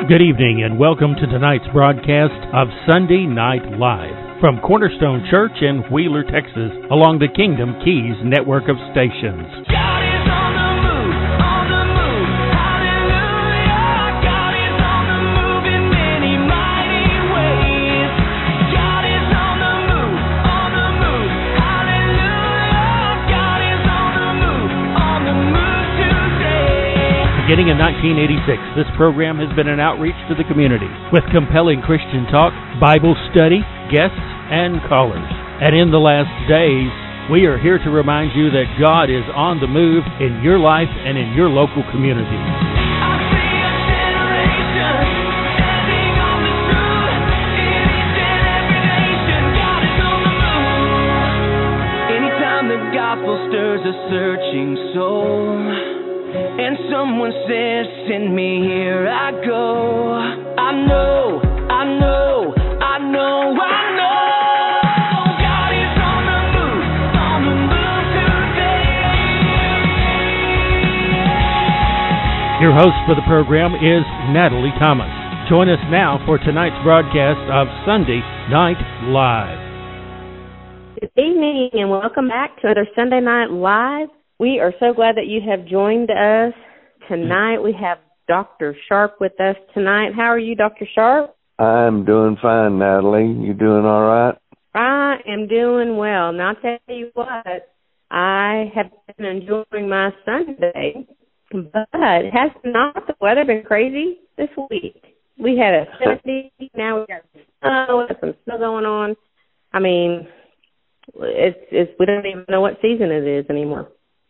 Good evening and welcome to tonight's broadcast of Sunday Night Live from Cornerstone Church in Wheeler, Texas, along the Kingdom Keys network of stations. God is on the move, hallelujah. God is on the move in many mighty ways. God is on the move, hallelujah. God is on the move today. Beginning in 1986, this program has been an outreach to the community with compelling Christian talk, Bible study, guests, and callers. And in the last days, we are here to remind you that God is on the move in your life and in your local community. I see a generation standing on the truth. In each and every nation, God is on the move. Anytime the gospel stirs a searching soul, and someone says, send me, here I go. I know. God is on the move today. Your host for the program is Natalie Thomas. Join us now for tonight's broadcast of Sunday Night Live. Good evening and welcome back to another Sunday Night Live. We are so glad that you have joined us tonight. We have Dr. Sharp with us tonight. How are you, Dr. Sharp? I'm doing fine, Natalie. You doing all right? I am doing well. Now, I'll tell you what, I have been enjoying my Sunday, but has not the weather been crazy this week? We had a 70, now we got some snow going on. I mean, it's we don't even know what season it is anymore.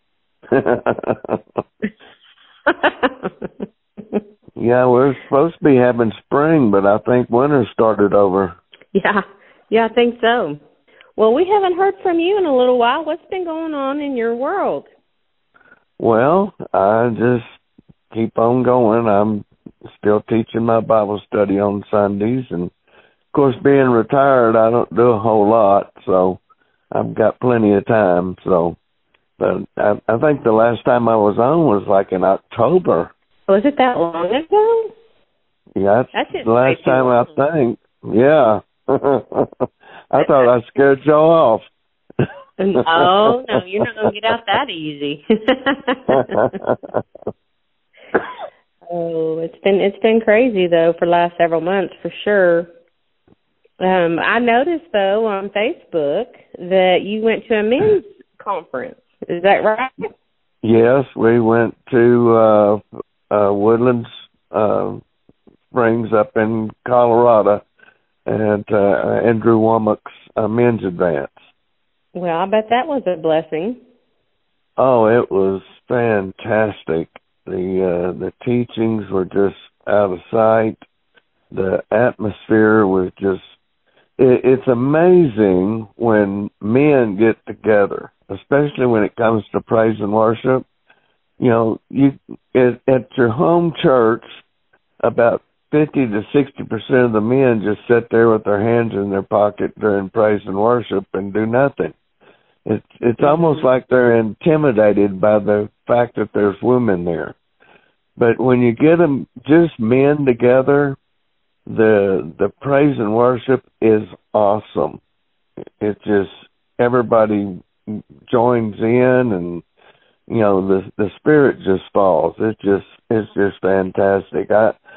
Yeah, we're supposed to be having spring, but I think winter started over. Yeah, I think so. Well, we haven't heard from you in a little while. What's been going on in your world? Well, I just keep on going. I'm still teaching my Bible study on Sundays, and of course, being retired, I don't do a whole lot, so I've got plenty of time. So, but I think the last time I was on was like in October. Was it that long ago? Yeah, that's the last time I think. Yeah. I thought I scared y'all off. No, you're not going to get out that easy. Oh, it's been crazy though for the last several months for sure. I noticed though on Facebook that you went to a men's conference. Is that right? Yes, we went to Woodlands Springs up in Colorado at Andrew Womack's men's advance. Well, I bet that was a blessing. Oh, it was fantastic. The teachings were just out of sight. The atmosphere was just, it's amazing when men get together, especially when it comes to praise and worship. You know, at your home church, about 50 to 60% of the men just sit there with their hands in their pocket during praise and worship and do nothing. It's almost like they're intimidated by the fact that there's women there. But when you get them, just men together, the praise and worship is awesome. It just, everybody joins in, and you know, the spirit just falls. It's just fantastic.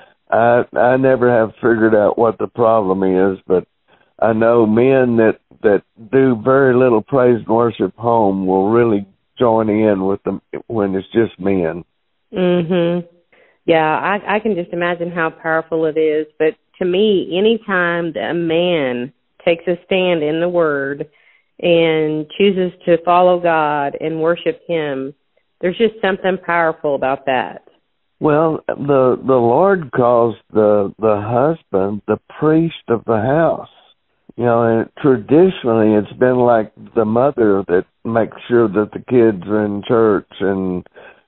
I never have figured out what the problem is, but I know men that do very little praise and worship home will really join in with them when it's just men. Mhm. Yeah, I can just imagine how powerful it is. But to me, anytime that a man takes a stand in the Word and chooses to follow God and worship Him, there's just something powerful about that. Well, the Lord calls the husband the priest of the house. You know, and traditionally it's been like the mother that makes sure that the kids are in church and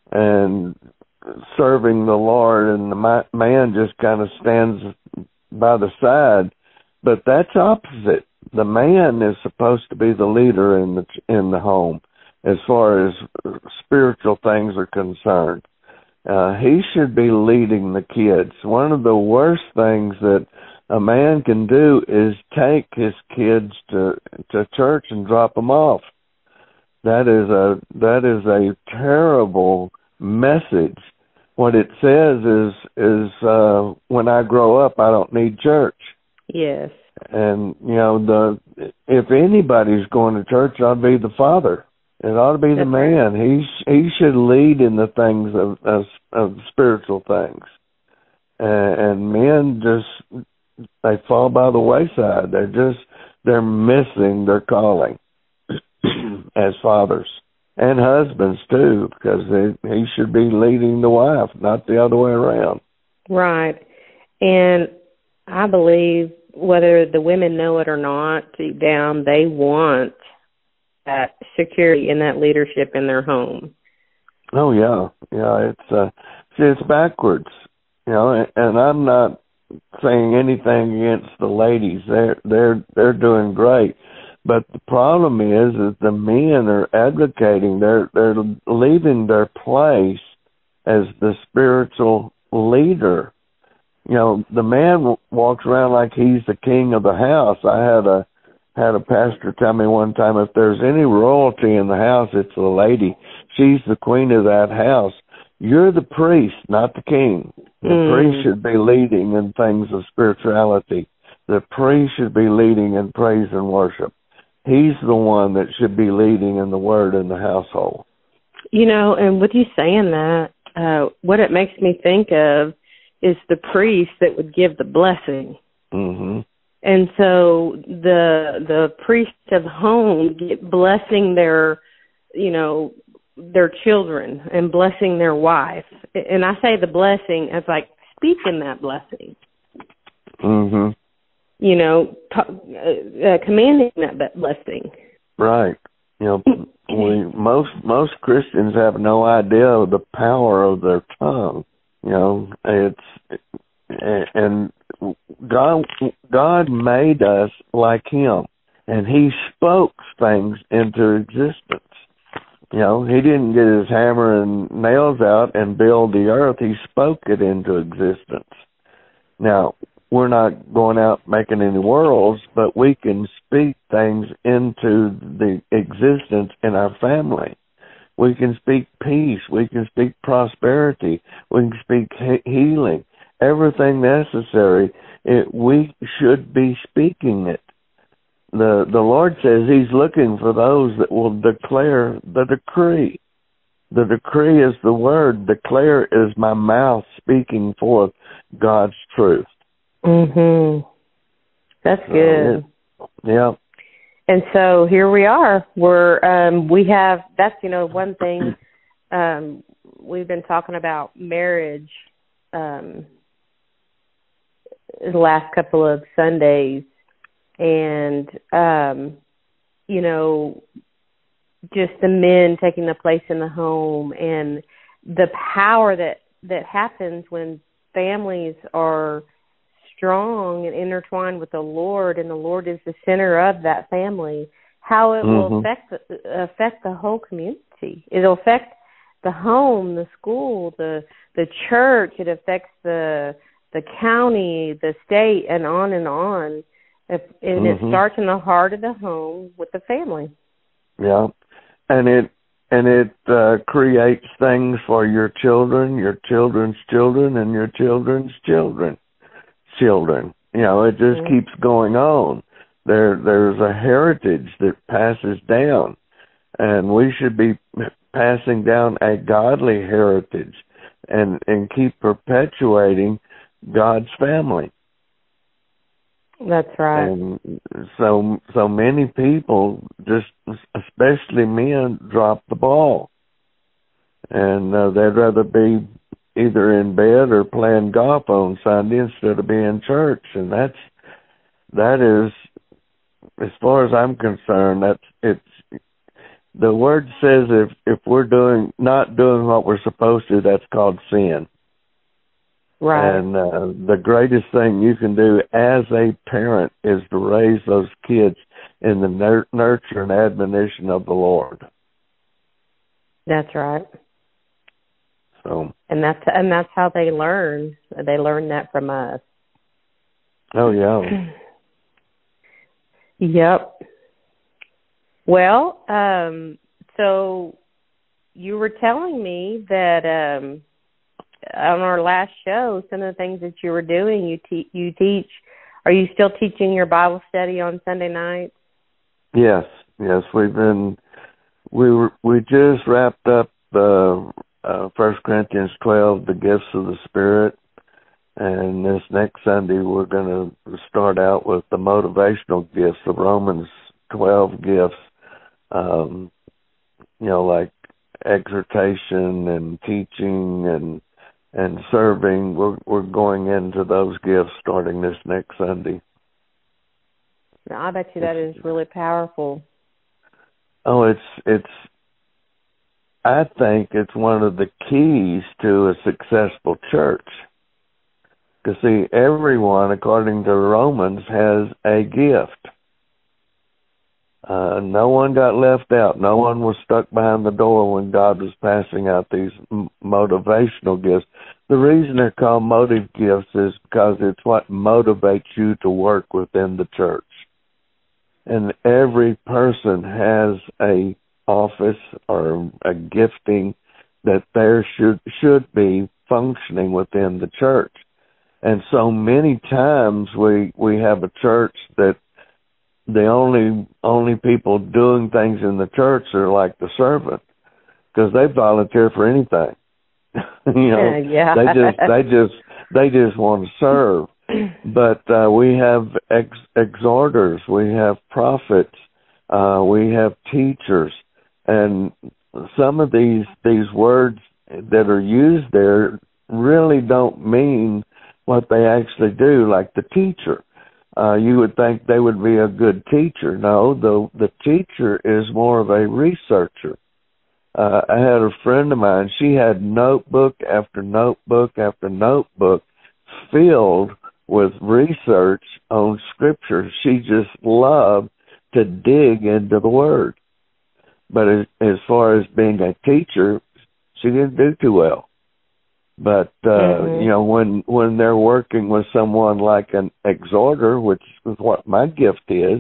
serving the Lord, and the man just kind of stands by the side. But that's opposite. The man is supposed to be the leader in the home as far as spiritual things are concerned. He should be leading the kids. One of the worst things that a man can do is take his kids to church and drop them off. That is a terrible message. What it says is when I grow up, I don't need church. Yes. And if anybody's going to church, it ought to be the father. It ought to be the man. He should lead in the things of spiritual things. And men they fall by the wayside. They're missing their calling as fathers and husbands too, because he should be leading the wife, not the other way around. Right. And I believe whether the women know it or not, deep down, they want that security and that leadership in their home. Oh yeah. It's backwards, and I'm not saying anything against the ladies. They're doing great. But the problem is the men are advocating, they're leaving their place as the spiritual leader. The man walks around like he's the king of the house. I had a pastor tell me one time, if there's any royalty in the house, it's the lady. She's the queen of that house. You're the priest, not the king. The priest should be leading in things of spirituality. The priest should be leading in praise and worship. He's the one that should be leading in the word in the household. And with you saying that, what it makes me think of is the priest that would give the blessing. Mm-hmm. And so the priest of home blessing their children and blessing their wife. And I say the blessing as like speaking that blessing. Mm-hmm. Commanding that blessing. Right. Most Christians have no idea of the power of their tongue. And God made us like Him, and He spoke things into existence. He didn't get His hammer and nails out and build the earth. He spoke it into existence. Now, we're not going out making any worlds, but we can speak things into the existence in our family. We can speak peace. We can speak prosperity. We can speak healing. Everything necessary. We should be speaking it. The Lord says He's looking for those that will declare the decree. The decree is the word. Declare is my mouth speaking forth God's truth. Mhm. That's good. Yeah. And so here we are. We have that's one thing we've been talking about marriage the last couple of Sundays, and just the men taking the place in the home and the power that happens when families are strong and intertwined with the Lord, and the Lord is the center of that family, how it will affect the whole community. It'll affect the home, the school, the church. It affects the county, the state, and on and on. And it starts in the heart of the home with the family. Yeah, and it creates things for your children, your children's children, and your children's children. It just keeps going on. There's a heritage that passes down, and we should be passing down a godly heritage and keep perpetuating God's family. That's right. And so many people, just especially men, drop the ball, and they'd rather be either in bed or playing golf on Sunday instead of being in church. And that is, as far as I'm concerned, it's the word says if we're not doing what we're supposed to, that's called sin. Right. And the greatest thing you can do as a parent is to raise those kids in the nurture and admonition of the Lord. That's right. So, and that's how they learn. They learn that from us. oh yeah. Yep. Well, so you were telling me that on our last show, some of the things that you were doing, you teach. Are you still teaching your Bible study on Sunday nights? Yes. We just wrapped up 1 Corinthians 12, the gifts of the Spirit, and this next Sunday we're going to start out with the motivational gifts, the Romans 12 gifts. Like exhortation and teaching and serving. We're going into those gifts starting this next Sunday. I bet you that is really powerful. Oh, it's. I think it's one of the keys to a successful church. Because see, everyone, according to Romans, has a gift. No one got left out. No one was stuck behind the door when God was passing out these motivational gifts. The reason they're called motive gifts is because it's what motivates you to work within the church. And every person has a office or a gifting that there should be functioning within the church. And so many times we have a church that the only people doing things in the church are like the servant, because they volunteer for anything. Yeah. They just want to serve. But we have exhorters, we have prophets, we have teachers, and some of these words that are used there really don't mean what they actually do, like the teacher. You would think they would be a good teacher. No, the teacher is more of a researcher. I had a friend of mine, she had notebook after notebook after notebook filled with research on Scripture. She just loved to dig into the Word. But as far as being a teacher, she didn't do too well. But, when they're working with someone like an exhorter, which is what my gift is,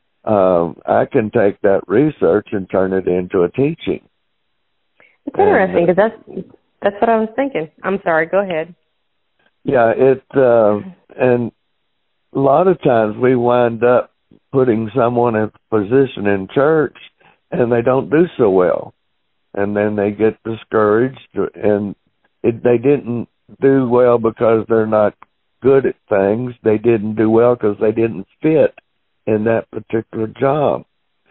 I can take that research and turn it into a teaching. It's interesting, because that's what I was thinking. I'm sorry, go ahead. Yeah, and a lot of times we wind up putting someone in a position in church and they don't do so well. And then they get discouraged, and they didn't do well because they're not good at things. They didn't do well because they didn't fit in that particular job.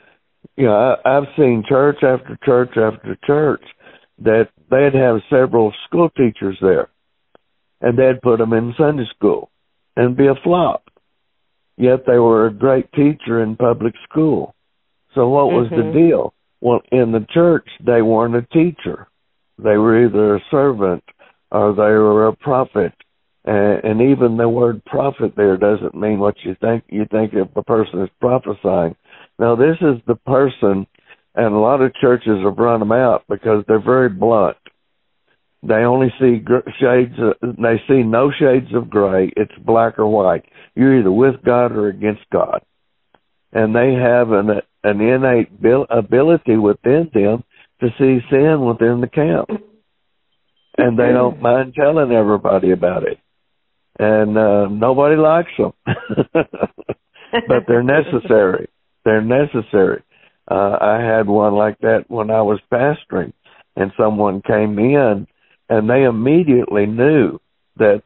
I've seen church after church after church that they'd have several school teachers there, and they'd put them in Sunday school and be a flop. Yet they were a great teacher in public school. So what was the deal? Well, in the church, they weren't a teacher. They were either a servant or they were a prophet. And even the word prophet there doesn't mean what you think. You think if a person is prophesying. Now, this is the person, and a lot of churches have run them out because they're very blunt. They only see they see no shades of gray. It's black or white. You're either with God or against God. And they have an innate ability within them to see sin within the camp. And they don't mind telling everybody about it. And nobody likes them. But they're necessary. They're necessary. I had one like that when I was pastoring, and someone came in, and they immediately knew that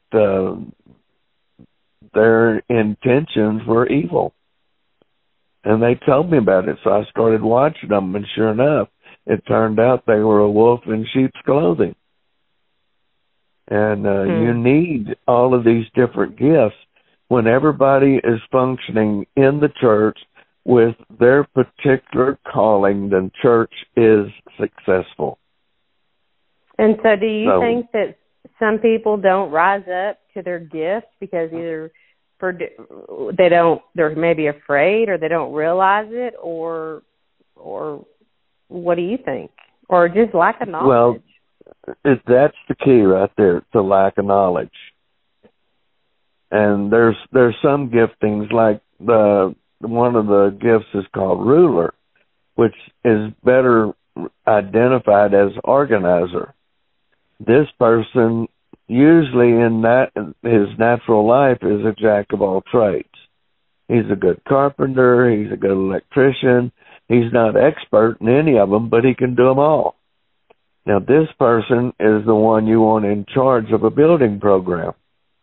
their intentions were evil. And they told me about it, so I started watching them, and sure enough, it turned out they were a wolf in sheep's clothing. And you need all of these different gifts when everybody is functioning in the church with their particular calling, then church is successful. And so do you think that some people don't rise up to their gifts because either they're maybe afraid or they don't realize it, or what do you think? Or just lack of knowledge? that's the key right there, the lack of knowledge. And there's some giftings, like one of the gifts is called ruler, which is better identified as organizer. This person usually in his natural life is a jack of all trades. He's a good carpenter, he's a good electrician. He's not expert in any of them, but he can do them all. Now, this person is the one you want in charge of a building program.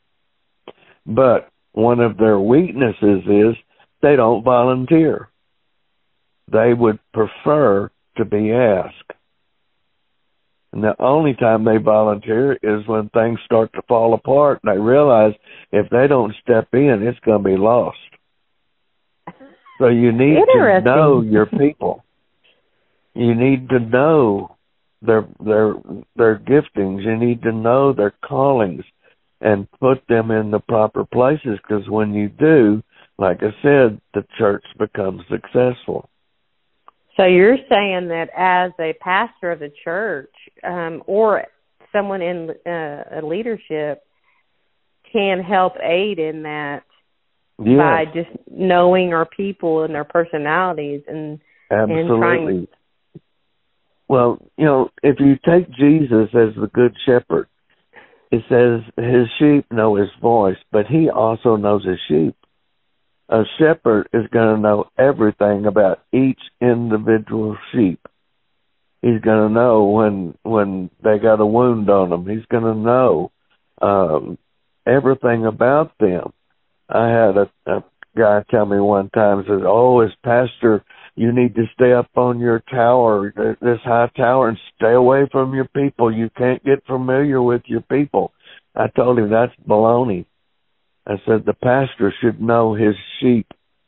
But one of their weaknesses is they don't volunteer. They would prefer to be asked. And the only time they volunteer is when things start to fall apart and they realize if they don't step in, it's going to be lost. So you need to know your people. You need to know their giftings. You need to know their callings and put them in the proper places, because when you do, like I said, the church becomes successful. So you're saying that as a pastor of the church or someone in a leadership can help aid in that. Yes. By just knowing our people and their personalities and trying. Well, if you take Jesus as the good shepherd, it says his sheep know his voice, but he also knows his sheep. A shepherd is going to know everything about each individual sheep. He's going to know when they got a wound on them. He's going to know everything about them. I had a guy tell me one time, says, as pastor, you need to stay up on your tower, this high tower, and stay away from your people. You can't get familiar with your people. I told him that's baloney. I said the pastor should know his sheep.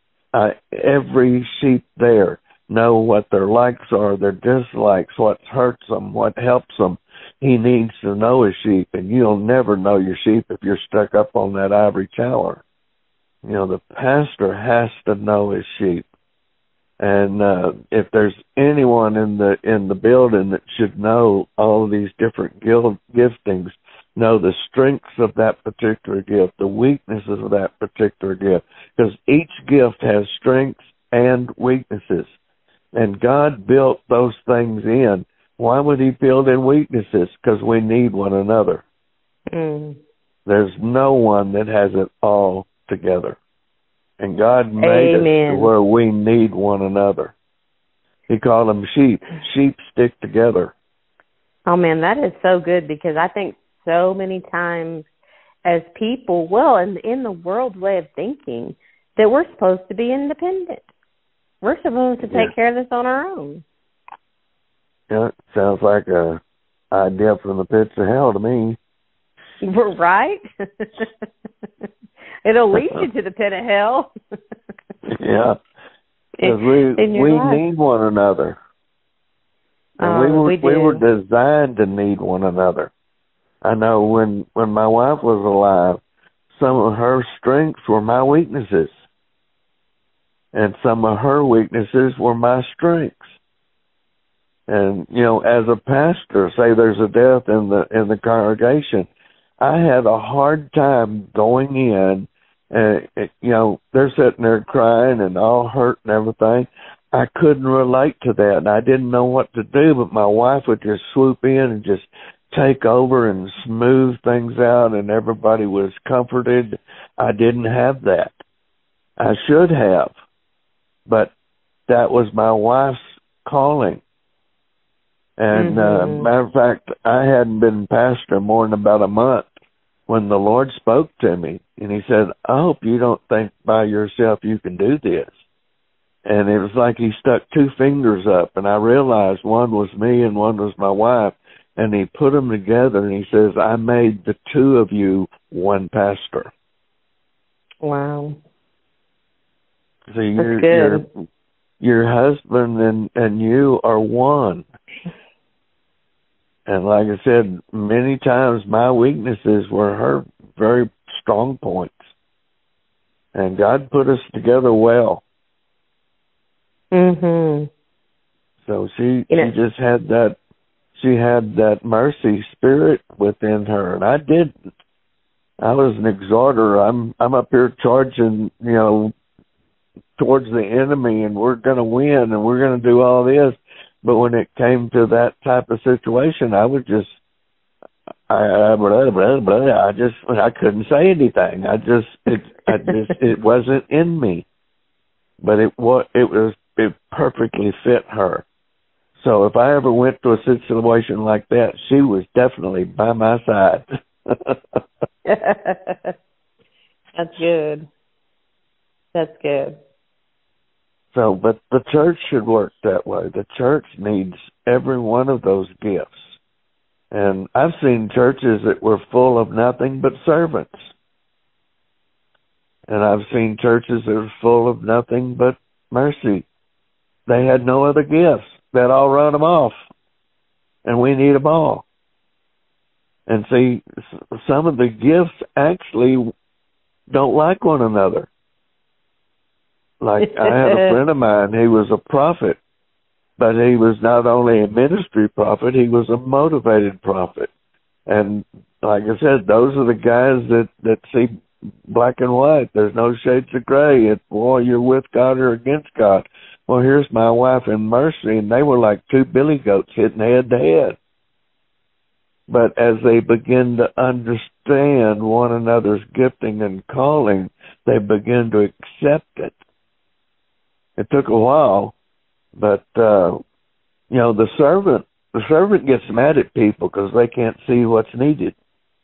Every sheep there, know what their likes are, their dislikes, what hurts them, what helps them. He needs to know his sheep, and you'll never know your sheep if you're stuck up on that ivory tower. The pastor has to know his sheep. And if there's anyone in the building that should know all of these different giftings, know the strengths of that particular gift, the weaknesses of that particular gift, because each gift has strengths and weaknesses. And God built those things in. Why would he build in weaknesses? Because we need one another. Mm. There's no one that has it all together. And God made us to where we need one another. He called them sheep. Sheep stick together. Oh, man, that is so good, because I think so many times as people, in the world's way of thinking, that we're supposed to be independent. We're supposed to take care of this on our own. Yeah, it sounds like a idea from the pits of hell to me. Right? It'll lead you to the pit of hell. Yeah. Because we need one another. And we were designed to need one another. I know when my wife was alive, some of her strengths were my weaknesses. And some of her weaknesses were my strengths. And, as a pastor, say there's a death in the congregation, I had a hard time going in, and, they're sitting there crying and all hurt and everything. I couldn't relate to that, and I didn't know what to do, but my wife would just swoop in and just take over and smooth things out, and everybody was comforted. I didn't have that. I should have, but that was my wife's calling. And matter of fact, I hadn't been pastor more than about a month when the Lord spoke to me, and he said, I hope you don't think by yourself you can do this. And it was like he stuck two fingers up, and I realized one was me and one was my wife, and he put them together, and he says, I made the two of you one pastor. Wow. So your husband and you are one. And like I said, many times my weaknesses were her very strong points. And God put us together well. Mhm. So she just had that she had that mercy spirit within her, and I didn't. I was an exhorter. I'm up here charging, towards the enemy, and we're going to win, and we're going to do all this. But when it came to that type of situation, I was just, I couldn't say anything. It wasn't in me. But it perfectly fit her. So if I ever went to a situation like that, she was definitely by my side. That's good. That's good. So, but the church should work that way. The church needs every one of those gifts. And I've seen churches that were full of nothing but servants. And I've seen churches that were full of nothing but mercy. They had no other gifts. That all run them off. And we need them all. And see, some of the gifts actually don't like one another. Like, I had a friend of mine, he was a prophet, but he was not only a ministry prophet, he was a motivated prophet. And like I said, those are the guys that see black and white. There's no shades of gray. It's, boy, you're with God or against God. Well, here's my wife in mercy, and they were like two billy goats hitting head to head. But as they begin to understand one another's gifting and calling, they begin to accept it. It took a while, but, the servant gets mad at people because they can't see what's needed.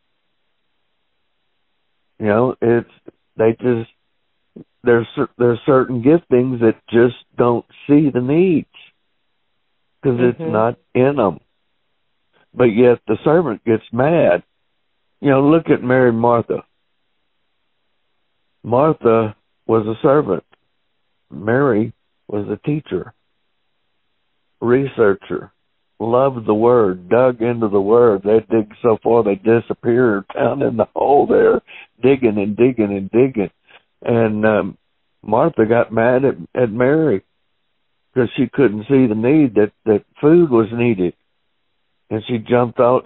There's certain giftings that just don't see the needs because it's not in them. But yet the servant gets mad. Look at Mary and Martha. Martha was a servant. Mary was a teacher, researcher, loved the Word, dug into the Word. They dig so far they disappeared down in the hole there, digging and digging and digging. And Martha got mad at Mary because she couldn't see the need that food was needed, and she jumped on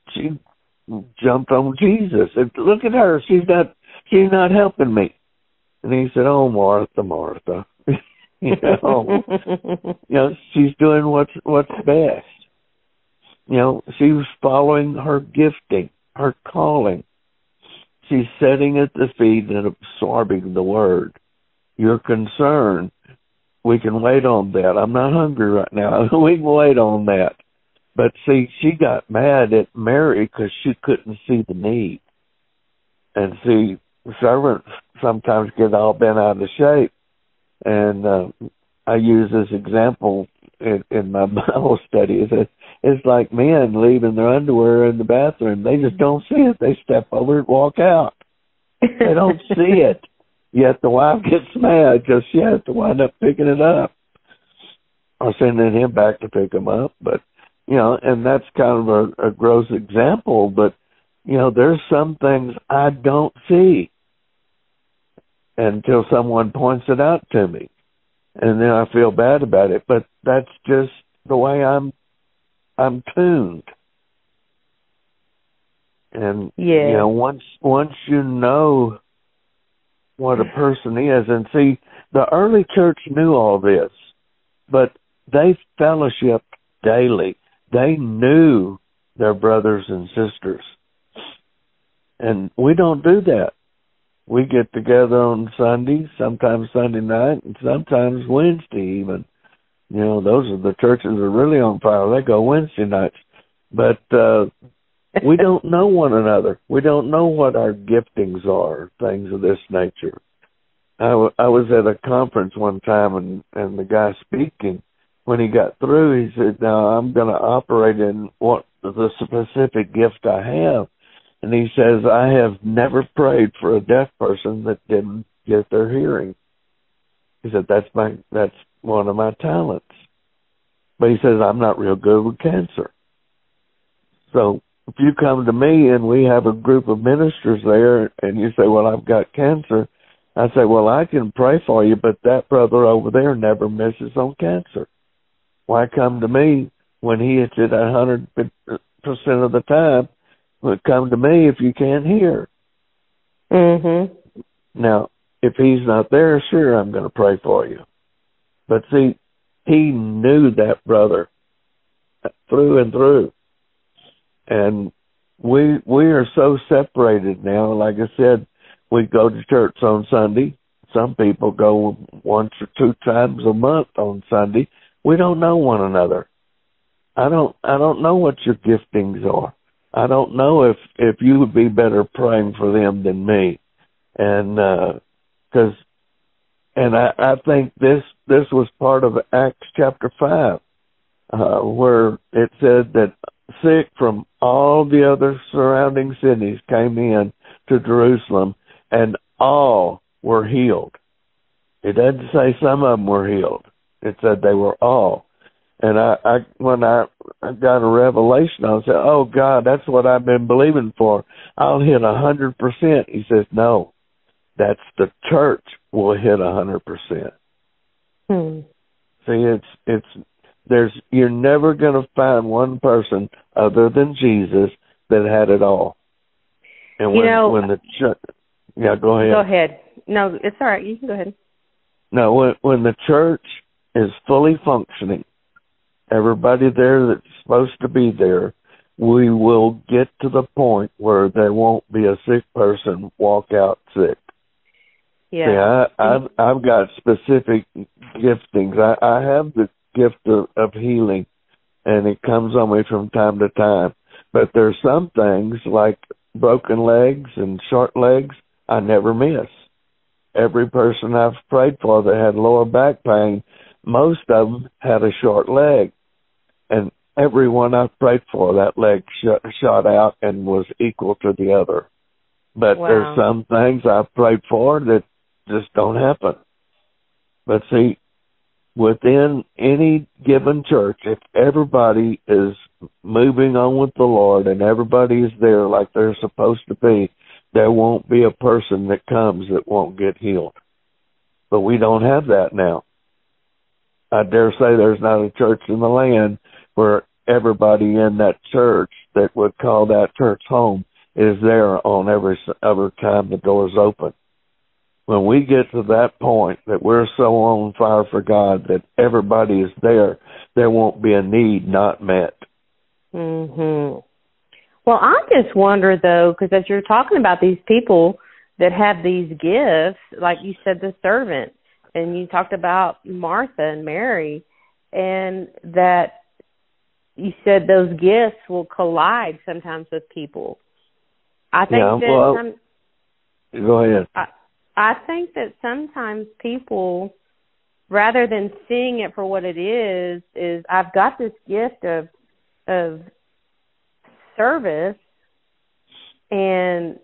Jesus. And look at her, she's not helping me. And he said, "Oh, Martha, Martha." She's doing what's best. She was following her gifting, her calling. She's sitting at the feet and absorbing the Word. Your concern, we can wait on that. I'm not hungry right now. We can wait on that. But see, she got mad at Mary because she couldn't see the need. And see, servants sometimes get all bent out of shape. And I use this example in my Bible study. It's like men leaving their underwear in the bathroom. They just don't see it. They step over it, walk out. They don't see it. Yet the wife gets mad because she has to wind up picking it up or sending him back to pick him up. But, and that's kind of a gross example. But, there's some things I don't see until someone points it out to me. And then I feel bad about it. But that's just the way I'm tuned. And, once you know what a person is, and see, the early church knew all this, but they fellowshiped daily. They knew their brothers and sisters. And we don't do that. We get together on Sunday, sometimes Sunday night, and sometimes Wednesday even. Those are the churches that are really on fire. They go Wednesday nights. But we don't know one another. We don't know what our giftings are, things of this nature. I was at a conference one time, and the guy speaking, when he got through, he said, "Now I'm going to operate in what the specific gift I have." And he says, "I have never prayed for a deaf person that didn't get their hearing." He said, that's one of my talents. But he says, "I'm not real good with cancer." So if you come to me and we have a group of ministers there and you say, "Well, I've got cancer," I say, "Well, I can pray for you, but that brother over there never misses on cancer. Why come to me when he hits it 100% of the time, well, come to me if you can't hear. Now, if he's not there, sure, I'm going to pray for you. But see, he knew that brother through and through. And we are so separated now. Like I said, we go to church on Sunday. Some people go once or two times a month on Sunday. We don't know one another. I don't know what your giftings are. I don't know if you would be better praying for them than me. And I think this was part of Acts chapter 5, where it said that sick from all the other surrounding cities came in to Jerusalem, and all were healed. It doesn't say some of them were healed. It said they were all. And when I got a revelation, I said, "Oh God, that's what I've been believing for. I'll hit 100%." He says, "No, that's the church will hit 100%." See, you're never going to find one person other than Jesus that had it all. And when the church, go ahead. Go ahead. No, it's all right. You can go ahead. No, when the church is fully functioning, everybody there that's supposed to be there, we will get to the point where there won't be a sick person walk out sick. Yeah. See, I've got specific giftings. I have the gift of healing, and it comes on me from time to time. But there's some things like broken legs and short legs I never miss. Every person I've prayed for that had lower back pain, most of them had a short leg. And everyone I've prayed for, that leg shot out and was equal to the other. But there's some things I've prayed for that just don't happen. But see, within any given church, if everybody is moving on with the Lord and everybody is there like they're supposed to be, there won't be a person that comes that won't get healed. But we don't have that now. I dare say there's not a church in the land where everybody in that church that would call that church home is there on every time the door's open. When we get to that point that we're so on fire for God that everybody is there, there won't be a need not met. Well, I just wonder, though, because as you're talking about these people that have these gifts, like you said, the servant, and you talked about Martha and Mary, and that you said those gifts will collide sometimes with people. I think go ahead. I think that sometimes people, rather than seeing it for what it is I've got this gift of service, and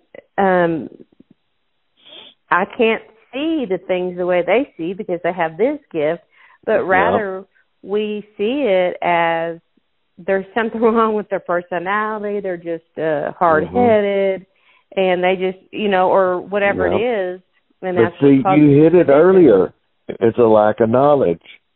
I can't see the things the way they see because they have this gift, but rather we see it as there's something wrong with their personality. They're just hard-headed, and they just, or whatever it is. And but see, you hit it earlier. It's a lack of knowledge.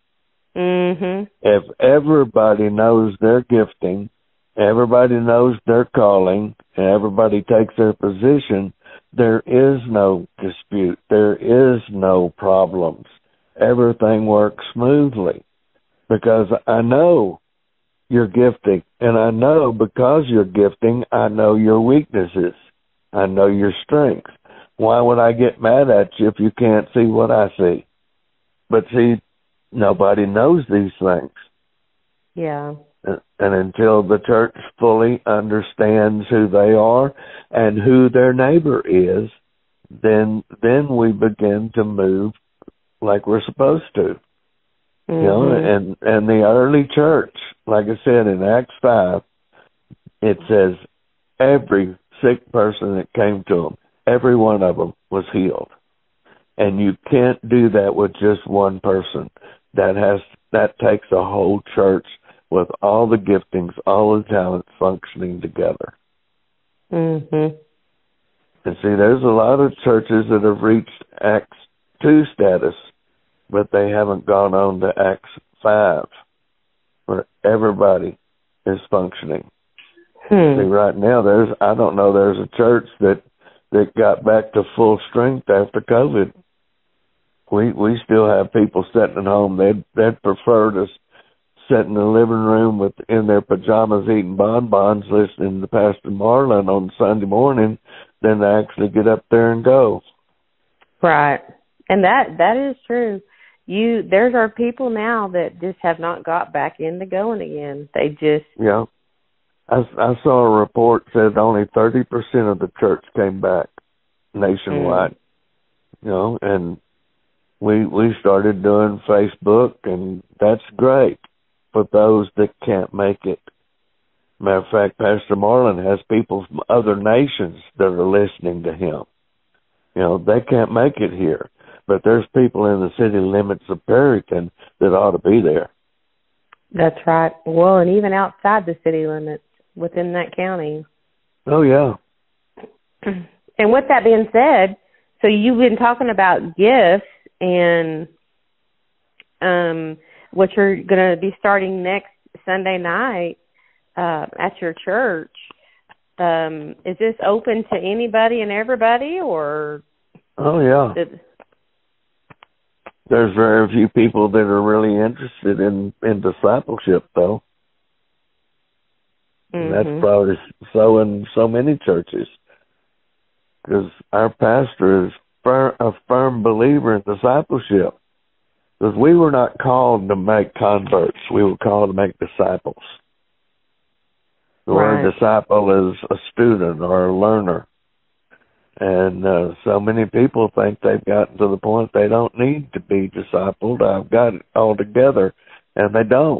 If everybody knows their gifting, everybody knows their calling, and everybody takes their position, there is no dispute. There is no problems. Everything works smoothly because I know your gifting, and I know because you're gifting, I know your weaknesses. I know your strengths. Why would I get mad at you if you can't see what I see? But see, nobody knows these things. Yeah. And until the church fully understands who they are and who their neighbor is, then we begin to move like we're supposed to. And the early church, like I said in Acts 5, it says every sick person that came to them, every one of them was healed. And you can't do that with just one person. That takes a whole church with all the giftings, all the talents functioning together. And see, there's a lot of churches that have reached Acts 2 status, but they haven't gone on to Acts 5, where everybody is functioning. See, Hmm. right now there's a church that got back to full strength after COVID. We still have people sitting at home. They'd prefer to sit in the living room in their pajamas eating bonbons listening to Pastor Marlin on Sunday morning than to actually get up there and go. Right. And that is true. There's our people now that just have not got back into going again. They just... Yeah. I saw a report said only 30% of the church came back nationwide. You know, and we started doing Facebook, and that's great for those that can't make it. Matter of fact, Pastor Marlin has people from other nations that are listening to him. You know, they can't make it here, but there's people in the city limits of Perryton that ought to be there. That's right. Well, and even outside the city limits within that county. Oh, yeah. And with that being said, so you've been talking about gifts and what you're going to be starting next Sunday night at your church. Is this open to anybody and everybody, or? Oh, yeah. There's very few people that are really interested in discipleship, though. Mm-hmm. That's probably so in so many churches, because our pastor is a firm believer in discipleship. Because we were not called to make converts. We were called to make disciples. The word disciple is a student or a learner. And so many people think they've gotten to the point they don't need to be discipled. I've got it all together, and they don't.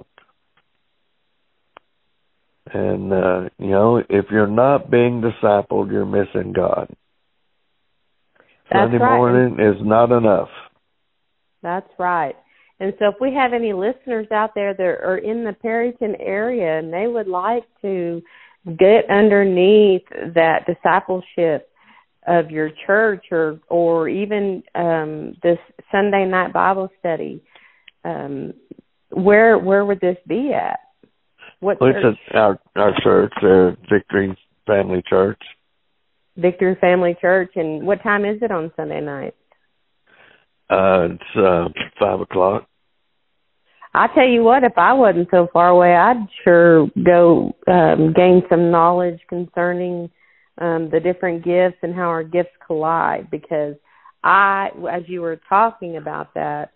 And, you know, if you're not being discipled, you're missing God. That's Sunday morning is not enough. That's right. And so if we have any listeners out there that are in the Perryton area and they would like to get underneath that discipleship of your church or even this Sunday night Bible study, where would this be at? What church? It's at our church, Victory Family Church. Victory Family Church. And what time is it on Sunday night? It's 5 o'clock. I tell you what, if I wasn't so far away, I'd sure go gain some knowledge concerning the different gifts and how our gifts collide, because as you were talking about that,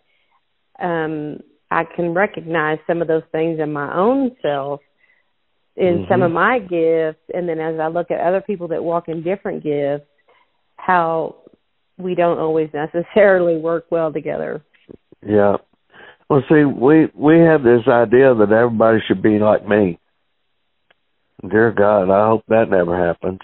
I can recognize some of those things in my own self, in some of my gifts, and then as I look at other people that walk in different gifts, how we don't always necessarily work well together. Yeah. Well, see, we have this idea that everybody should be like me. Dear God, I hope that never happens.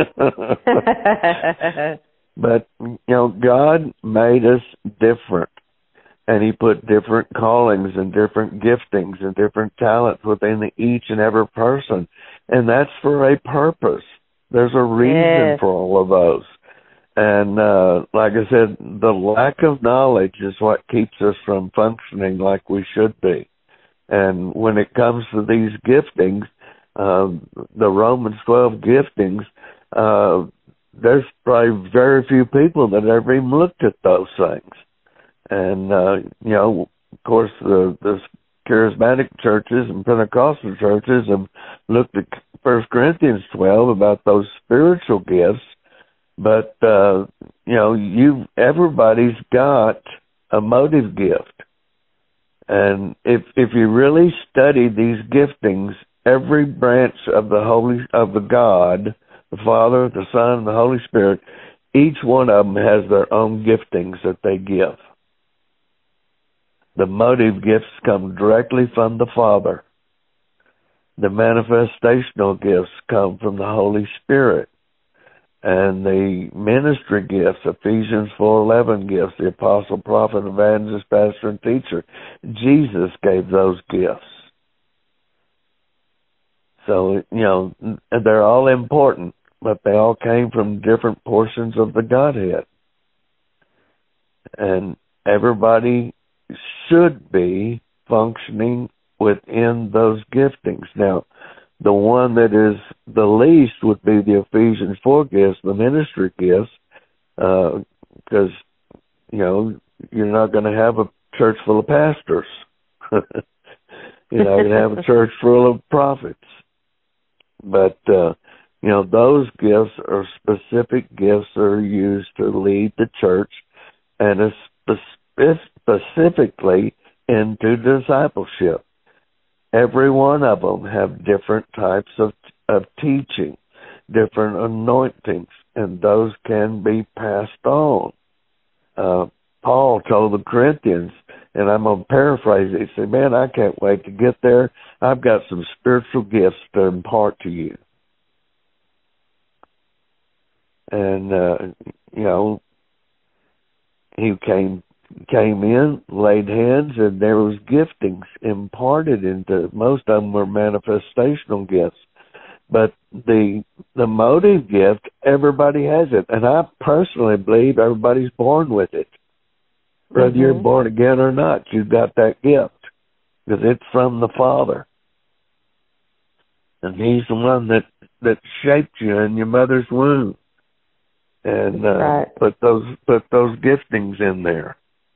But, you know, God made us different, and He put different callings and different giftings and different talents within each and every person, and that's for a purpose. There's a reason for all of those. And like I said, the lack of knowledge is what keeps us from functioning like we should be. And when it comes to these giftings, the Romans 12 giftings, there's probably very few people that ever even looked at those things. And, you know, of course, the charismatic churches and Pentecostal churches have looked at 1 Corinthians 12 about those spiritual gifts. But, you know, everybody's got a motive gift. And if you really study these giftings, every branch of the God, the Father, the Son, and the Holy Spirit, each one of them has their own giftings that they give. The motive gifts come directly from the Father. The manifestational gifts come from the Holy Spirit. And the ministry gifts, Ephesians 4:11 gifts, the apostle, prophet, evangelist, pastor, and teacher, Jesus gave those gifts. So, you know, they're all important, but they all came from different portions of the Godhead. And everybody should be functioning within those giftings. Now, the one that is the least would be the Ephesians 4 gifts, the ministry gifts, because, you're not going to have a church full of pastors. You're not going to have a church full of prophets. But, those gifts are specific gifts that are used to lead the church and specifically into discipleship. Every one of them have different types of teaching, different anointings, and those can be passed on. Paul told the Corinthians, and I'm going to paraphrase it, he said, man, I can't wait to get there. I've got some spiritual gifts to impart to you. And, he came in, laid hands, and there was giftings imparted into. Most of them were manifestational gifts. But the motive gift, everybody has it. And I personally believe everybody's born with it. Whether you're born again or not, you've got that gift. Because it's from the Father. And He's the one that shaped you in your mother's womb. And put those giftings in there.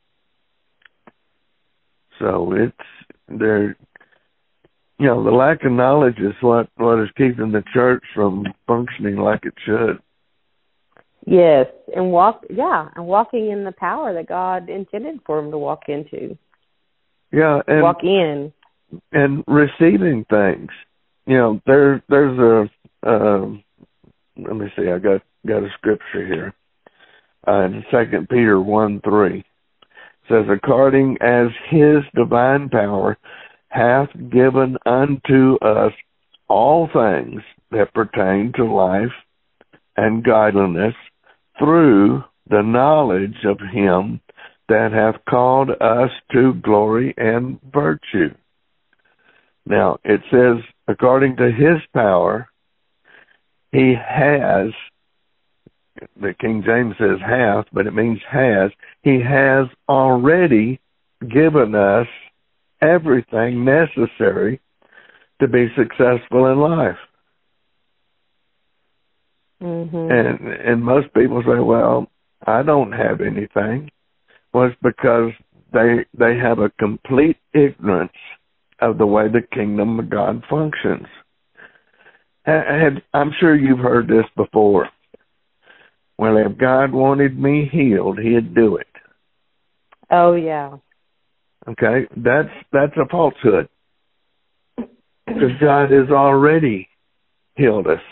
So the lack of knowledge is what is keeping the church from functioning like it should. Yes, and walking in the power that God intended for him to walk into. Yeah, and walk in and receiving things. There's a let me see. I got a scripture here. In 2 Peter 1:3 says, according as His divine power hath given unto us all things that pertain to life and godliness through the knowledge of Him that hath called us to glory and virtue. Now, it says, according to His power, He has, the King James says hath, but it means has. He has already given us everything necessary to be successful in life. And most people say, well, I don't have anything. Well, it's because they have a complete ignorance of the way the kingdom of God functions. I'm sure you've heard this before. Well, if God wanted me healed, He'd do it. Oh, yeah. Okay? That's a falsehood. Because God has already healed us.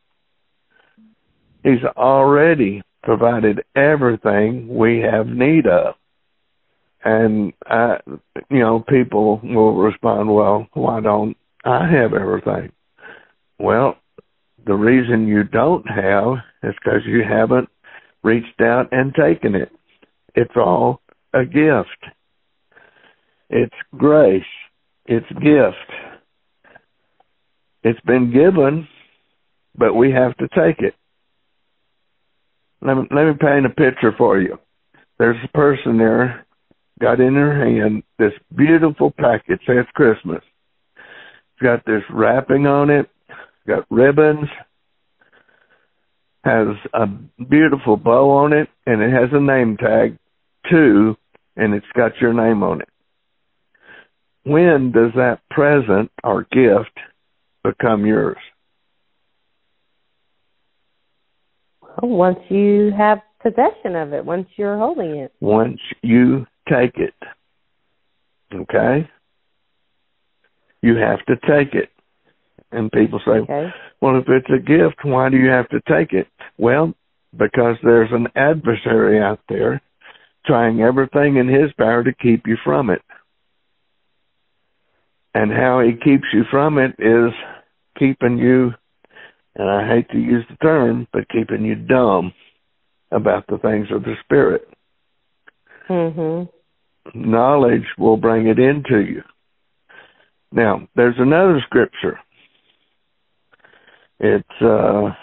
He's already provided everything we have need of. And, people will respond, well, why don't I have everything? Well, the reason you don't have is because you haven't reached out and taken it. It's all a gift. It's grace. It's gift. It's been given, but we have to take it. Let me paint a picture for you. There's a person there, got in her hand this beautiful package. Say it's Christmas. It's got this wrapping on it, got ribbons, has a beautiful bow on it, and it has a name tag, too, and it's got your name on it. When does that present or gift become yours? Once you have possession of it, once you're holding it. Once you take it. Okay? You have to take it. And people say, well, if it's a gift, why do you have to take it? Well, because there's an adversary out there trying everything in his power to keep you from it. And how he keeps you from it is keeping you, and I hate to use the term, but keeping you dumb about the things of the Spirit. Knowledge will bring it into you. Now, there's another scripture. It's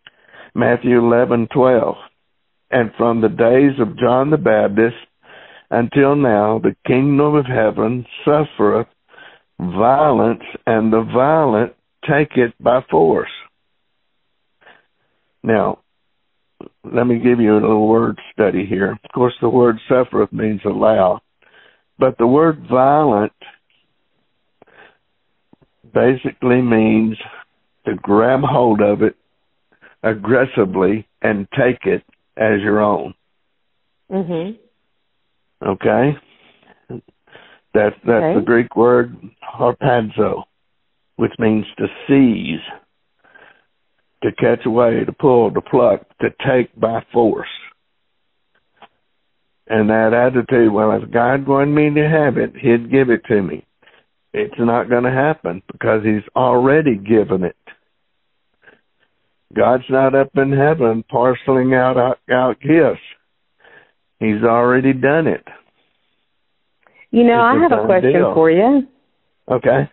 Matthew 11:12. And from the days of John the Baptist until now the kingdom of heaven suffereth violence, and the violent take it by force. Now, let me give you a little word study here. Of course, the word suffereth means allow, but the word violent basically means to grab hold of it aggressively and take it as your own. Mhm. Okay? That's Okay. the Greek word harpazo, which means to seize, to catch away, to pull, to pluck, to take by force. And that attitude, well, if God wanted me to have it, he'd give it to me. It's not going to happen because he's already given it. God's not up in heaven parceling out gifts. He's already done it. You know, It's I have a question deal. for you. Okay.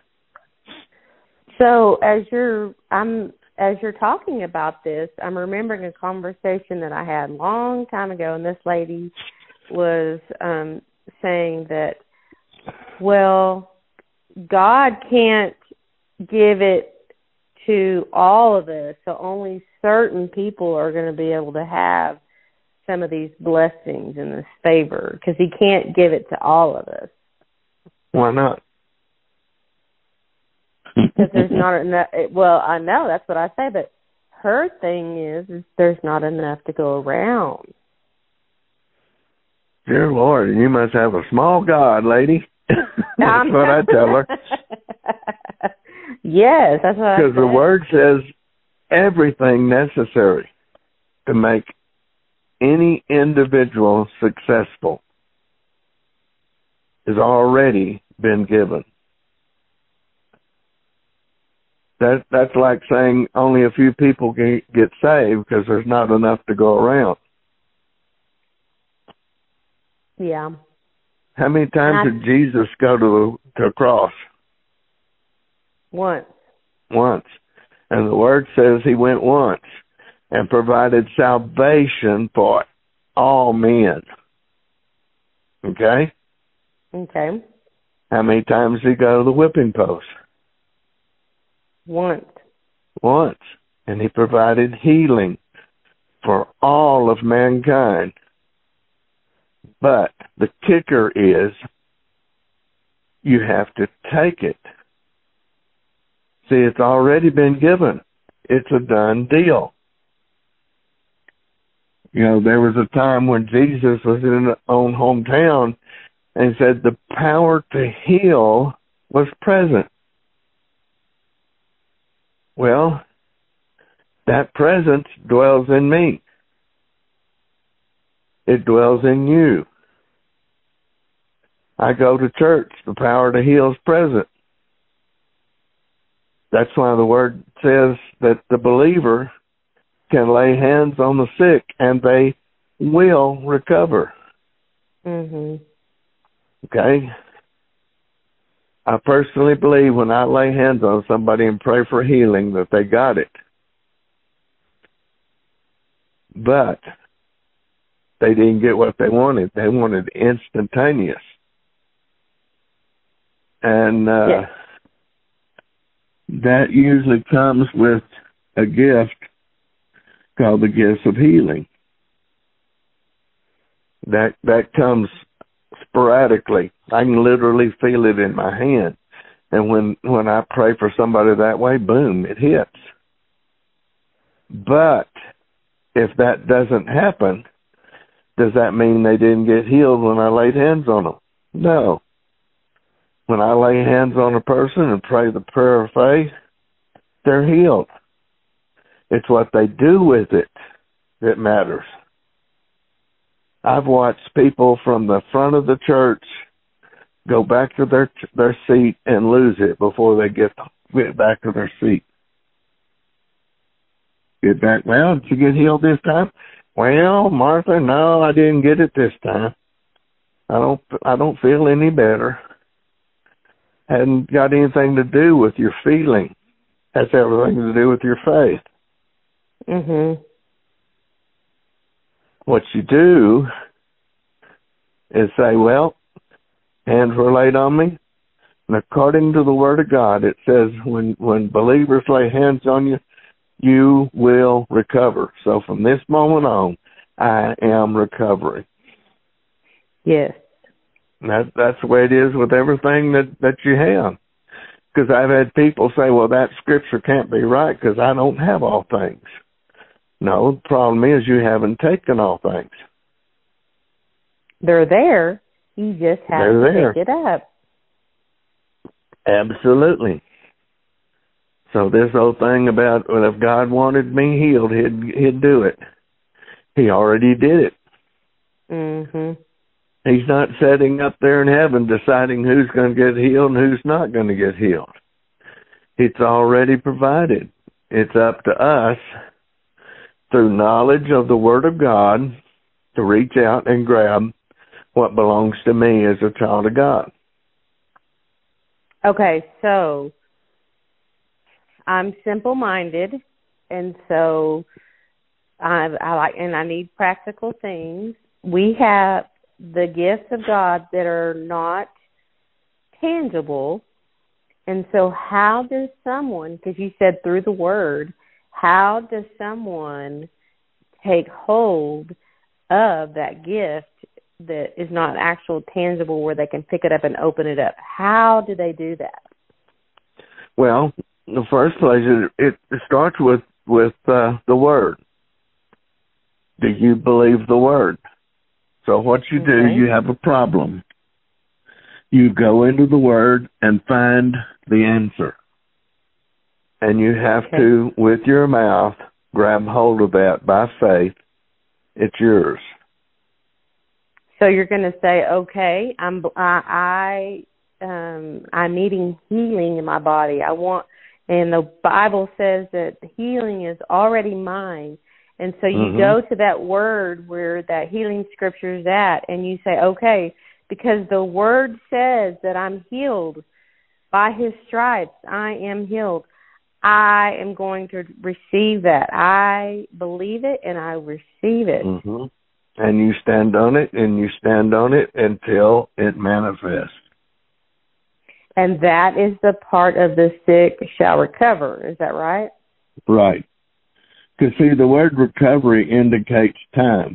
So as you're talking about this, I'm remembering a conversation that I had a long time ago, and this lady was saying that, well, God can't give it to all of us, so only certain people are going to be able to have some of these blessings and this favor, because he can't give it to all of us. Why not? Because there's not enough. Well, I know that's what I say, but her thing is there's not enough to go around. Dear Lord, you must have a small God, lady. That's what I tell her. Yes, that's what I said. Because the Word says everything necessary to make any individual successful has already been given. That's like saying only a few people get saved because there's not enough to go around. Yeah. How many times did Jesus go to a cross? Once. Once. And the Word says he went once and provided salvation for all men. Okay? Okay. How many times did he go to the whipping post? Once. Once. And he provided healing for all of mankind. But the kicker is you have to take it. See, it's already been given. It's a done deal. You know, there was a time when Jesus was in his own hometown and said the power to heal was present. Well, that presence dwells in me. It dwells in you. I go to church. The power to heal is present. That's why the Word says that the believer can lay hands on the sick and they will recover. Mhm. Okay? I personally believe when I lay hands on somebody and pray for healing that they got it. But they didn't get what they wanted. They wanted instantaneous. And that usually comes with a gift called the gift of healing. That comes sporadically. I can literally feel it in my hand. And when I pray for somebody that way, boom, it hits. But if that doesn't happen, does that mean they didn't get healed when I laid hands on them? No. When I lay hands on a person and pray the prayer of faith, they're healed. It's what they do with it that matters. I've watched people from the front of the church go back to their seat and lose it before they get back to their seat. Get back. Well, did you get healed this time? Well, Martha, no, I didn't get it this time. I don't feel any better. Hadn't got anything to do with your feeling. Has everything to do with your faith. Mhm. What you do and say, well, hands were laid on me. And according to the Word of God, it says when believers lay hands on you, you will recover. So from this moment on, I am recovering. Yes. That's the way it is with everything that you have. Because I've had people say, well, that scripture can't be right because I don't have all things. No, the problem is you haven't taken all things. They're there. You just have to pick it up. Absolutely. So this old thing about, well, if God wanted me healed, he'd do it. He already did it. Mm-hmm. He's not sitting up there in heaven deciding who's going to get healed and who's not going to get healed. It's already provided. It's up to us, through knowledge of the Word of God, to reach out and grab what belongs to me as a child of God. Okay, so I'm simple-minded, and so I like, and I need practical things. We have the gifts of God that are not tangible, and so how does someone, because you said through the Word, how does someone take hold of that gift that is not actual tangible where they can pick it up and open it up? How do they do that? Well, in the first place, it starts with the Word. Do you believe the Word? So what you do, you have a problem. You go into the Word and find the answer. And you have to, with your mouth, grab hold of that by faith. It's yours. So you're going to say, okay, I'm needing healing in my body. And the Bible says that healing is already mine. And so you go to that Word where that healing scripture is at, and you say, okay, because the Word says that I'm healed. By His stripes, I am healed. I am going to receive that. I believe it, and I receive it. Mm-hmm. And you stand on it, and you stand on it until it manifests. And that is the part of the sick shall recover. Is that right? Right. Because, see, the word recovery indicates time.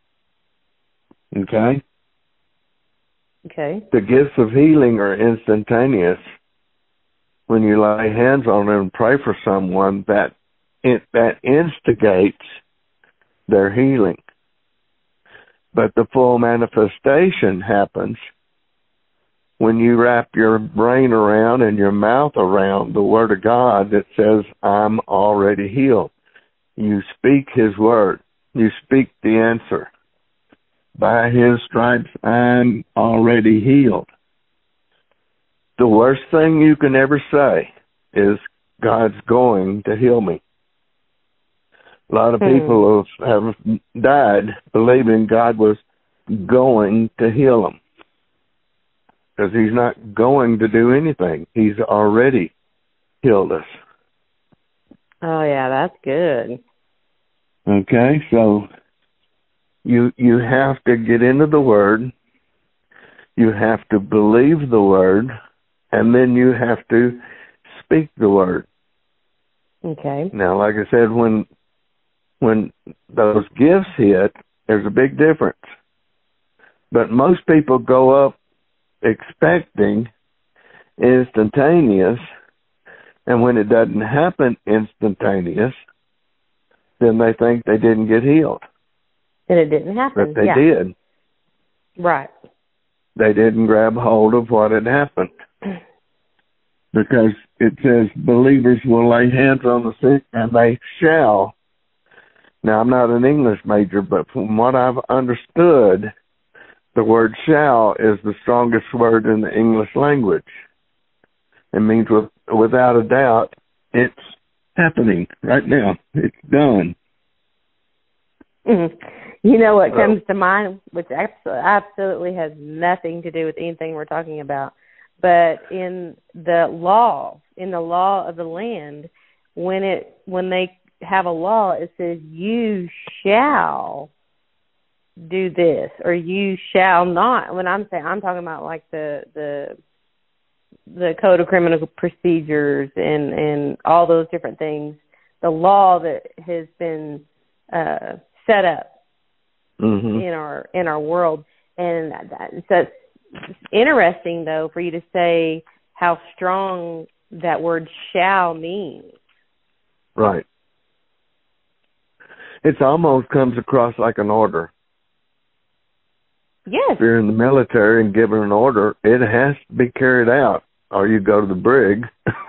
Okay? Okay. The gifts of healing are instantaneous. When you lay hands on them and pray for someone, that instigates their healing. But the full manifestation happens when you wrap your brain around and your mouth around the Word of God that says, I'm already healed. You speak His Word. You speak the answer. By His stripes, I'm already healed. The worst thing you can ever say is, God's going to heal me. A lot of people have died believing God was going to heal them. Because He's not going to do anything. He's already healed us. Oh, yeah, that's good. Okay, so you have to get into the Word. You have to believe the Word. And then you have to speak the Word. Okay. Now, like I said, when those gifts hit, there's a big difference. But most people go up expecting instantaneous, and when it doesn't happen instantaneous, then they think they didn't get healed. And it didn't happen. But they did. Right. They didn't grab hold of what had happened. Because it says believers will lay hands on the sick and they shall. Now, I'm not an English major, but from what I've understood, the word shall is the strongest word in the English language. It means without a doubt, it's happening right now. It's done. You know what comes to mind, which absolutely has nothing to do with anything we're talking about, but in the law of the land, when they have a law, it says you shall do this, or you shall not. When I'm saying, I'm talking about like the Code of Criminal Procedures and all those different things, the law that has been set up in our world. And so it's interesting, though, for you to say how strong that word shall means. Right. It almost comes across like an order. Yes. If you're in the military and given an order, it has to be carried out, or you go to the brig.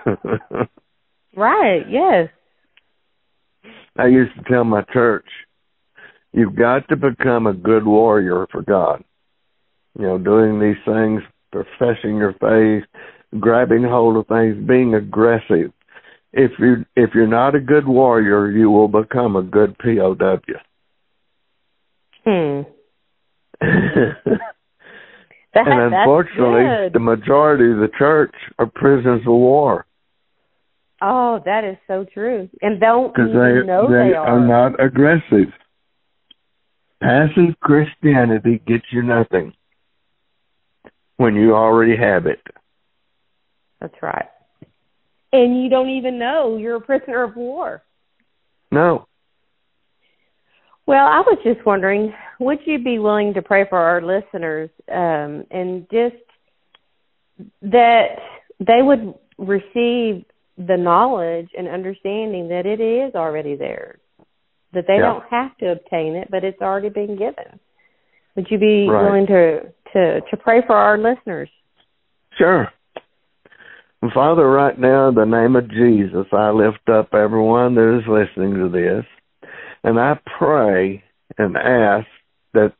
Right, yes. I used to tell my church, you've got to become a good warrior for God. You know, doing these things, professing your faith, grabbing hold of things, being aggressive. If you're not a good warrior, you will become a good POW. And unfortunately, the majority of the church are prisoners of war. Oh, that is so true. And don't even know they are. are not aggressive. Passive Christianity gets you nothing when you already have it. That's right. And you don't even know you're a prisoner of war. No. Well, I was just wondering, would you be willing to pray for our listeners and just that they would receive the knowledge and understanding that it is already theirs, that they don't have to obtain it, but it's already been given? Would you be willing to pray for our listeners? Sure. Father, right now, in the name of Jesus, I lift up everyone that is listening to this, and I pray and ask that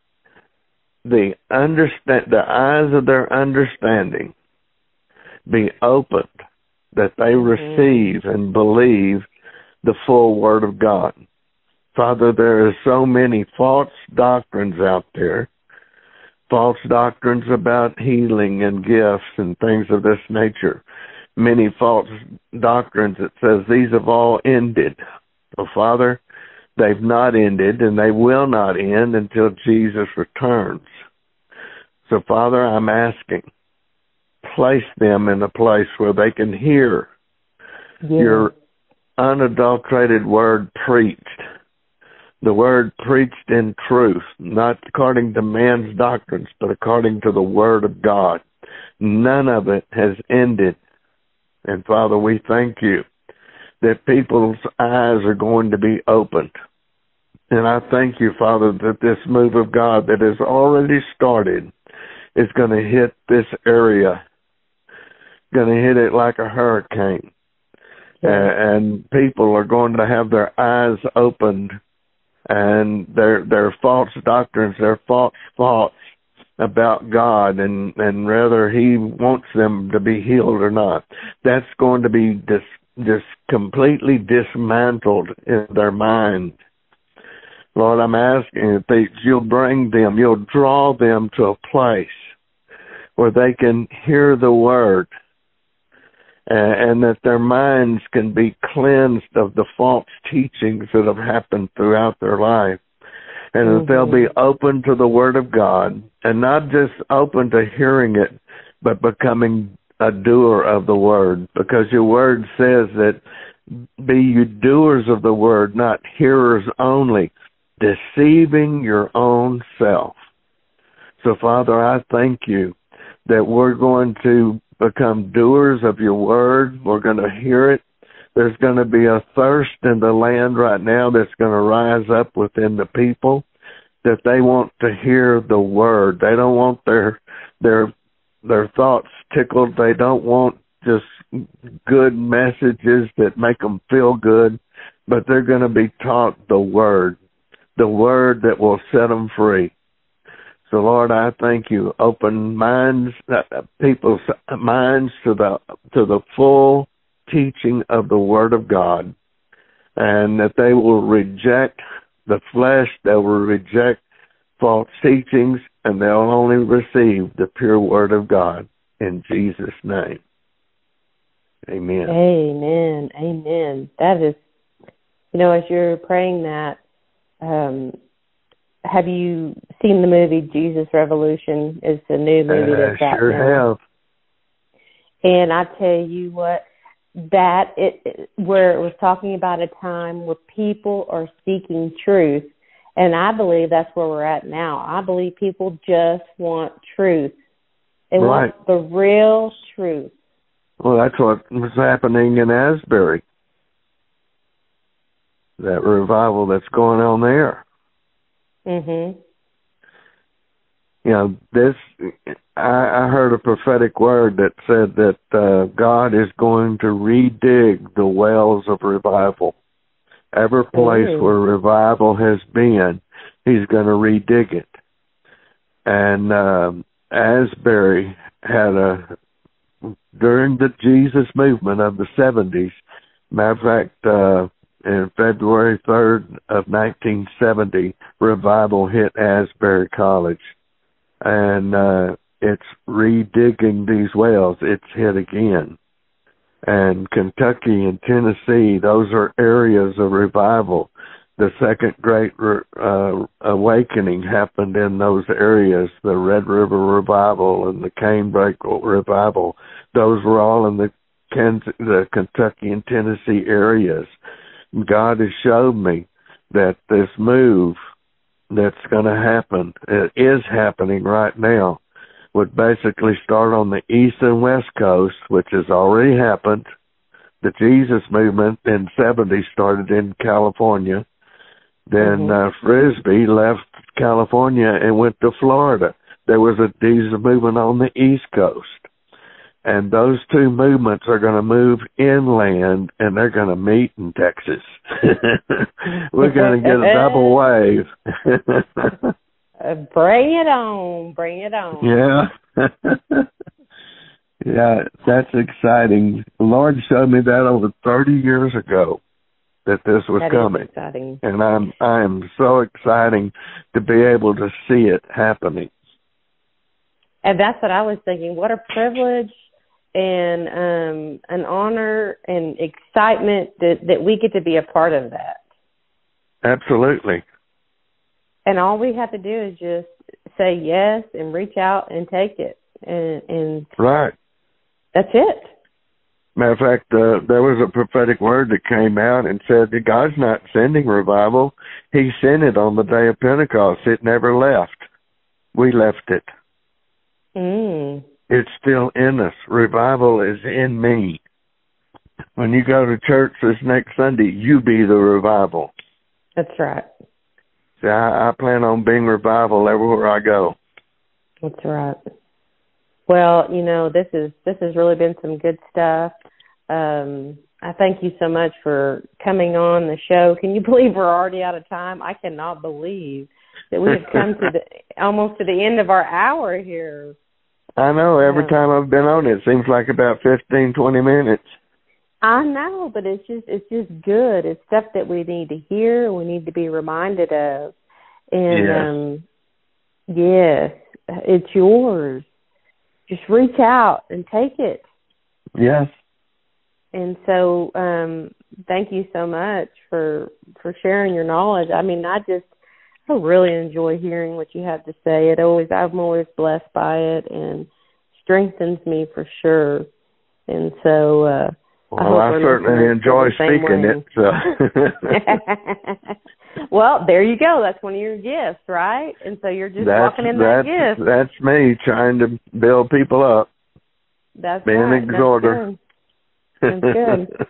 the eyes of their understanding be opened, that they receive and believe the full Word of God. Father, there are so many false doctrines out there, false doctrines about healing and gifts and things of this nature. Many false doctrines that says these have all ended. Well, Father, they've not ended, and they will not end until Jesus returns. So, Father, I'm asking, place them in a place where they can hear your unadulterated word preached. The word preached in truth, not according to man's doctrines, but according to the word of God. None of it has ended. And Father, we thank you that people's eyes are going to be opened. And I thank you, Father, that this move of God that has already started is going to hit this area, going to hit it like a hurricane. And people are going to have their eyes opened, and their false doctrines, their false thoughts about God and whether he wants them to be healed or not, that's going to be just completely dismantled in their mind. Lord, I'm asking that you'll bring them, you'll draw them to a place where they can hear the word, and that their minds can be cleansed of the false teachings that have happened throughout their life, and that they'll be open to the Word of God, and not just open to hearing it, but becoming a doer of the Word, because your Word says that be you doers of the Word, not hearers only, deceiving your own self. So, Father, I thank you that we're going to become doers of your word. We're going to hear it. There's going to be a thirst in the land right now that's going to rise up within the people, that they want to hear the word. They don't want their thoughts tickled. They don't want just good messages that make them feel good, but they're going to be taught the word that will set them free. So, Lord, I thank you. Open minds, people's minds to the full teaching of the Word of God, and that they will reject the flesh, they will reject false teachings, and they'll only receive the pure Word of God. In Jesus' name. Amen. Amen. Amen. That is, as you're praying that, have you seen the movie Jesus Revolution? It's a new movie that's out sure now. have. And I tell you what, where it was talking about a time where people are seeking truth, and I believe that's where we're at now. I believe people just want truth. They want the real truth. Well, that's what was happening in Asbury. That revival that's going on there. Mhm. You know, I heard a prophetic word that said that God is going to redig the wells of revival. Every place where revival has been, he's going to redig it. And Asbury had during the Jesus movement of the 70s, matter of fact, in February 3rd of 1970, revival hit Asbury College. And it's redigging these wells. It's hit again. And Kentucky and Tennessee, those are areas of revival. The second great awakening happened in those areas, the Red River Revival and the Canebrake Revival. Those were all in the Kentucky and Tennessee areas. God has showed me that this move that's going to happen, it is happening right now, would basically start on the east and west coast, which has already happened. The Jesus movement in the 70s started in California. Then Frisbee left California and went to Florida. There was a Jesus movement on the east coast. And those two movements are going to move inland, and they're going to meet in Texas. We're going to get a double wave. Bring it on. Bring it on. Yeah. Yeah, that's exciting. The Lord showed me that over 30 years ago that this was coming. Exciting. And I'm so exciting to be able to see it happening. And that's what I was thinking. What a privilege and an honor and excitement that we get to be a part of that. Absolutely. And all we have to do is just say yes and reach out and take it. And right. That's it. Matter of fact, there was a prophetic word that came out and said that God's not sending revival. He sent it on the day of Pentecost. It never left. We left it. It's still in us. Revival is in me. When you go to church this next Sunday, you be the revival. That's right. See, I plan on being revival everywhere I go. That's right. Well, you know, this has really been some good stuff. I thank you so much for coming on the show. Can you believe we're already out of time? I cannot believe that we have come to almost to the end of our hour here. I know. Every time I've been on it seems like about 15, 20 minutes. I know, but it's just good. It's stuff that we need to hear, we need to be reminded of. And yes, it's yours. Just reach out and take it. Yes. And so thank you so much for sharing your knowledge. I mean, I really enjoy hearing what you have to say. I'm always blessed by it and strengthens me for sure. And so I certainly enjoy speaking it. So. Well, there you go. That's one of your gifts, right? And so you're just walking in that gift. That's me trying to build people up. That's being right. an exhorter. That's good.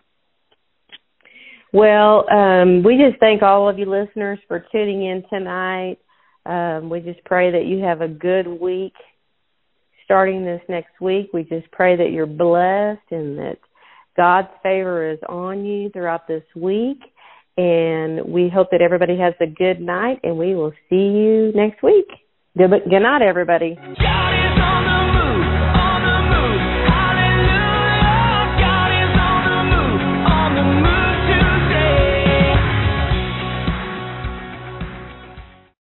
Well, we just thank all of you listeners for tuning in tonight. We just pray that you have a good week starting this next week. We just pray that you're blessed and that God's favor is on you throughout this week. And we hope that everybody has a good night, and we will see you next week. Good night, everybody. God is on the